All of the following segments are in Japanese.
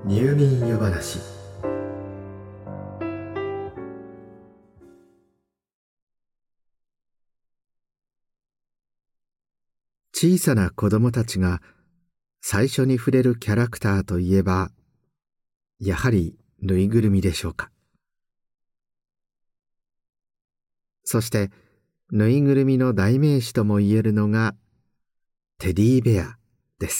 入眠夜話。小さな子供たちが最初に触れるキャラクターといえば、やはりぬいぐるみでしょうか。そしてぬいぐるみの代名詞ともいえるのがテディベアです。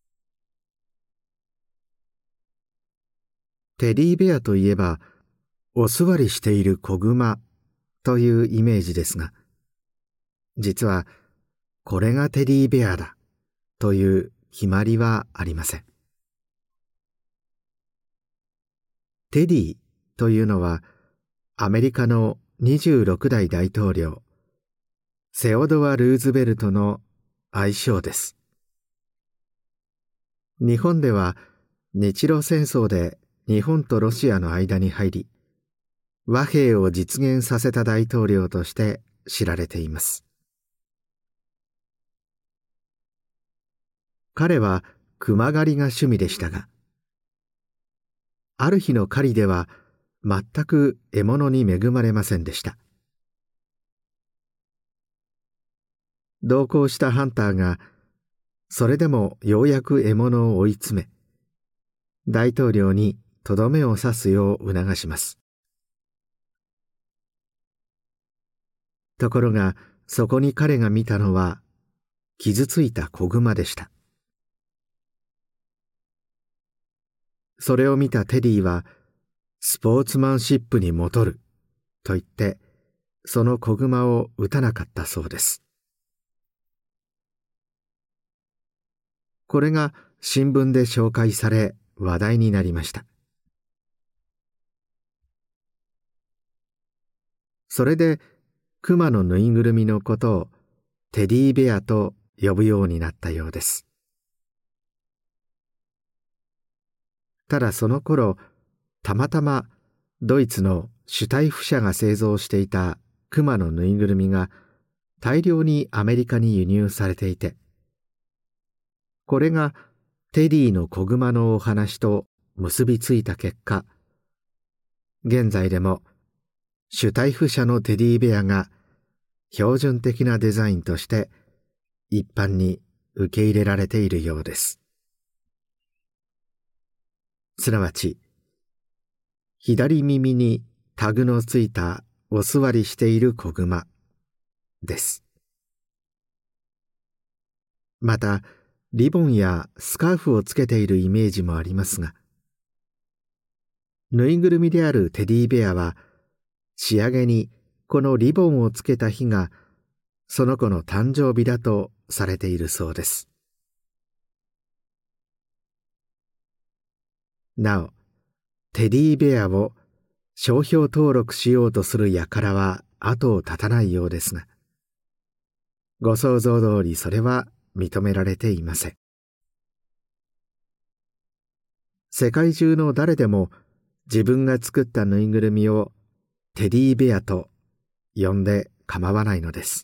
テディベアといえば、お座りしている子熊というイメージですが、実はこれがテディベアだという決まりはありません。テディというのはアメリカの26代大統領セオドア・ルーズベルトの愛称です。日本では日露戦争で日本とロシアの間に入り、和平を実現させた大統領として知られています。彼は熊狩りが趣味でしたが、ある日の狩りでは全く獲物に恵まれませんでした。同行したハンターがそれでもようやく獲物を追い詰め、大統領にとどめを刺すよう促します。ところがそこに彼が見たのは傷ついた子熊でした。それを見たテディはスポーツマンシップに戻ると言ってその子熊を撃たなかったそうです。これが新聞で紹介され話題になりました。それで熊のぬいぐるみのことをテディベアと呼ぶようになったようです。ただその頃、たまたまドイツのシュタイフ社が製造していた熊のぬいぐるみが大量にアメリカに輸入されていて、これがテディの子熊のお話と結びついた結果、現在でもシュタイフ社のテディベアが標準的なデザインとして一般に受け入れられているようです。すなわち、左耳にタグのついたお座りしている子熊です。また、リボンやスカーフをつけているイメージもありますが、ぬいぐるみであるテディベアは、仕上げにこのリボンをつけた日がその子の誕生日だとされているそうです。なお、テディベアを商標登録しようとする輩は後を絶たないようですが、ご想像通りそれは認められていません。世界中の誰でも自分が作ったぬいぐるみをテディベアと呼んで構わないのです。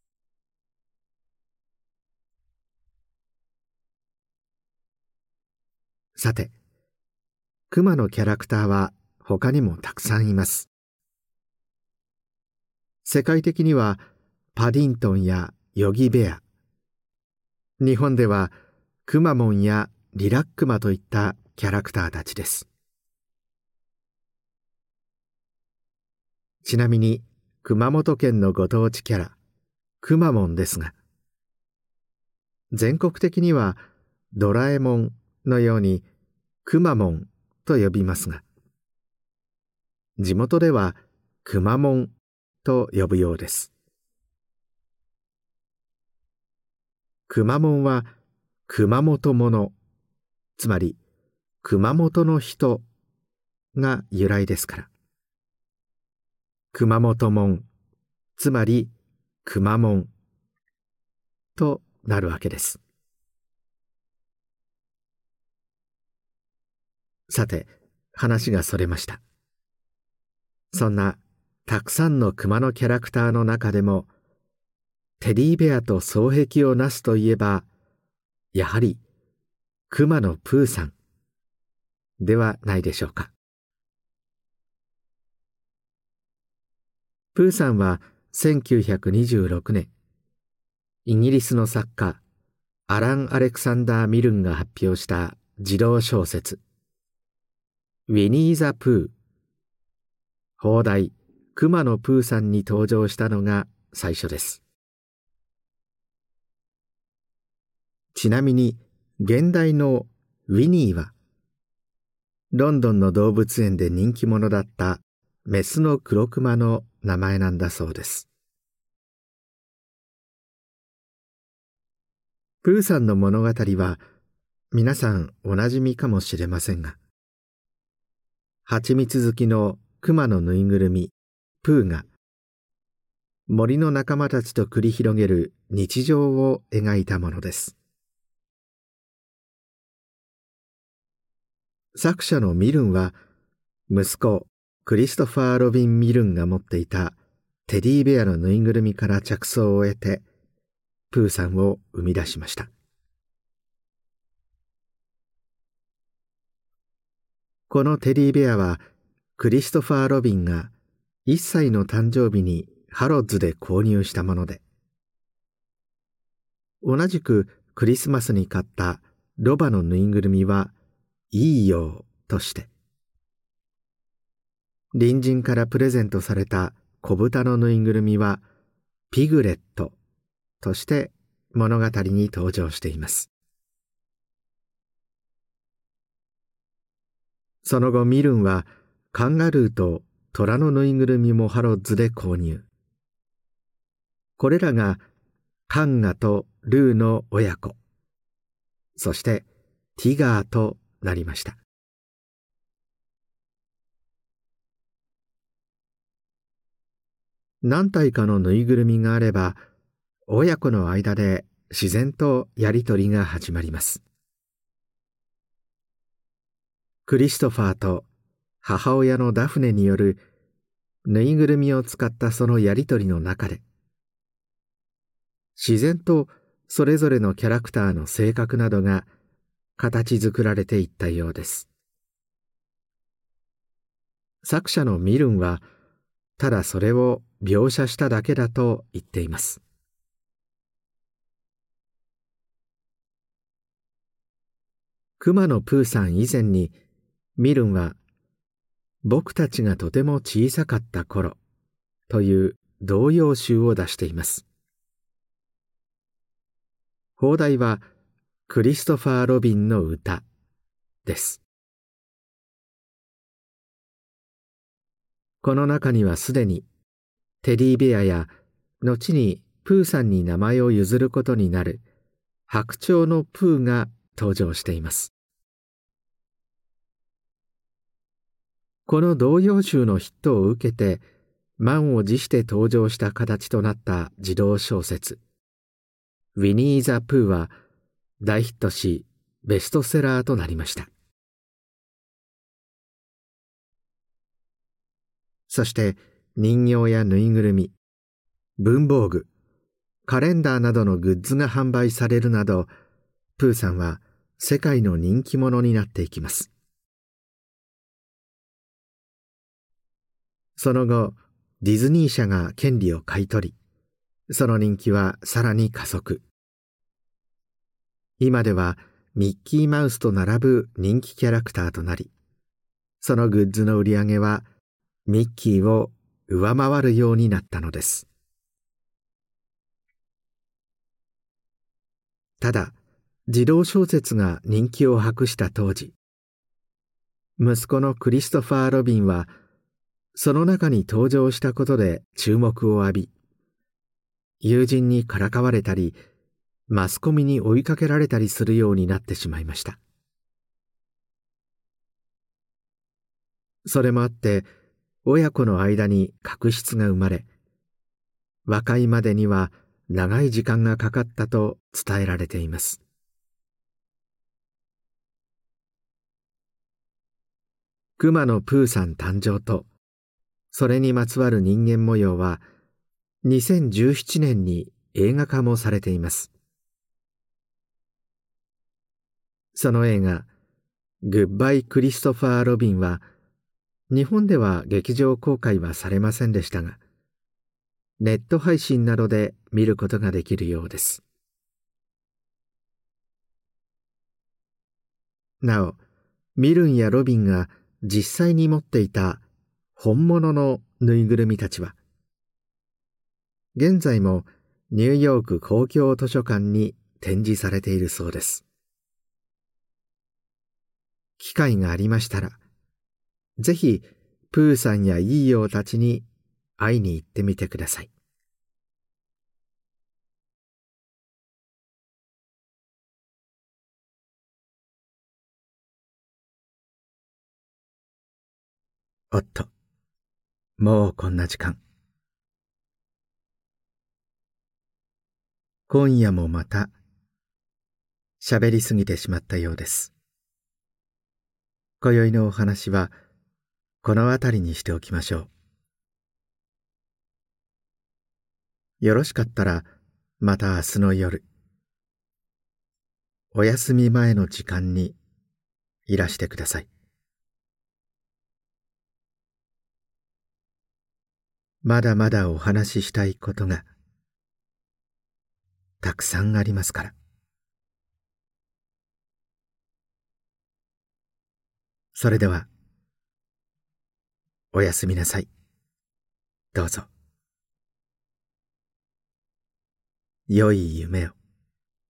さて、熊のキャラクターは他にもたくさんいます。世界的にはパディントンやヨギベア、日本ではくまモンやリラックマといったキャラクターたちです。ちなみに熊本県のご当地キャラくまモンですが、全国的にはドラえもんのようにくまモンと呼びますが、地元ではくまモンと呼ぶようです。くまモンは熊本者、つまり熊本の人が由来ですから、熊本門、つまりくまモンとなるわけです。さて、話がそれました。そんなたくさんの熊のキャラクターの中でも、テディベアと双璧をなすといえば、やはり熊のプーさん、 ではないでしょうか。プーさんは1926年、イギリスの作家アラン・アレクサンダー・ミルンが発表した児童小説ウィニー・ザ・プー、邦題くまのプーさんに登場したのが最初です。ちなみに現代のウィニーはロンドンの動物園で人気者だったメスの黒クマの名前なんだそうです。プーさんの物語は皆さんおなじみかもしれませんが、蜂蜜好きのクマのぬいぐるみプーが森の仲間たちと繰り広げる日常を描いたものです。作者のミルンは息子クリストファー・ロビン・ミルンが持っていたテディベアのぬいぐるみから着想を得てプーさんを生み出しました。このテディベアはクリストファー・ロビンが1歳の誕生日にハロッズで購入したもので、同じくクリスマスに買ったロバのぬいぐるみはいいよとして、隣人からプレゼントされた子豚のぬいぐるみはピグレットとして物語に登場しています。その後ミルンはカンガルーと虎のぬいぐるみもハロッズで購入。これらがカンガとルーの親子、そしてティガーとなりました。何体かのぬいぐるみがあれば、親子の間で自然とやりとりが始まります。クリストファーと母親のダフネによるぬいぐるみを使ったそのやりとりの中で、自然とそれぞれのキャラクターの性格などが形作られていったようです。作者のミルンはただそれを描写しただけだと言っています。くまのプーさん以前にミルンは僕たちがとても小さかった頃という童謡集を出しています。邦題はクリストファー・ロビンの歌です。この中にはすでにテディベアや後にプーさんに名前を譲ることになる白鳥のプーが登場しています。この童謡集のヒットを受けて満を持して登場した形となった児童小説ウィニー・ザ・プーは大ヒットしベストセラーとなりました。そして人形やぬいぐるみ、文房具、カレンダーなどのグッズが販売されるなど、プーさんは世界の人気者になっていきます。その後、ディズニー社が権利を買い取り、その人気はさらに加速。今ではミッキーマウスと並ぶ人気キャラクターとなり、そのグッズの売り上げはミッキーを上回るようになったのです。ただ、児童小説が人気を博した当時、息子のクリストファー・ロビンはその中に登場したことで注目を浴び、友人にからかわれたり、マスコミに追いかけられたりするようになってしまいました。それもあって、親子の間に確執が生まれ、和解までには長い時間がかかったと伝えられています。くまのプーさん誕生と、それにまつわる人間模様は、2017年に映画化もされています。その映画、 グッバイ・クリストファー・ロビンは日本では劇場公開はされませんでしたが、ネット配信などで見ることができるようです。なお、ミルンやロビンが実際に持っていた本物のぬいぐるみたちは、現在もニューヨーク公共図書館に展示されているそうです。機会がありましたら、ぜひプーさんやイーヨーたちに会いに行ってみてください。おっと、もうこんな時間。今夜もまた喋りすぎてしまったようです。今宵のお話はこの辺りにしておきましょう。よろしかったらまた明日の夜、お休み前の時間にいらしてください。まだまだお話ししたいことがたくさんありますから。それではおやすみなさい。どうぞ。良い夢を。